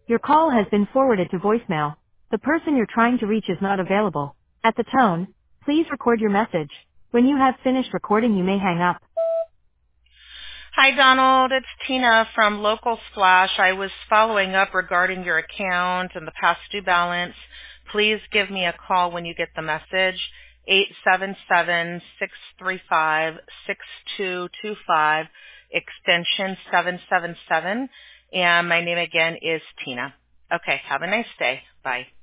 Your call has been forwarded to voicemail. The person you're trying to reach is not available. At the tone, please record your message. When you have finished recording, you may hang up. Hi, Donald. It's Tina from Local Splash. I was following up regarding your account and the past due balance. Please give me a call when you get the message, 877-635-6225, extension 777. And my name again is Tina. Okay, have a nice day. Bye.